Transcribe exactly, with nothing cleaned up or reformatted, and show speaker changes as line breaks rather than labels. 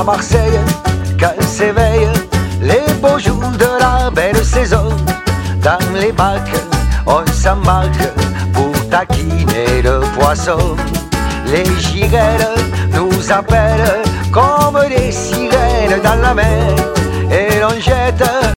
à Marseille, quand s'éveillent les beaux jours de la belle saison. Dans les bacs, on s'embarque pour taquiner le poisson. Les girelles nous appellent comme des sirènes dans la mer, et l'on jette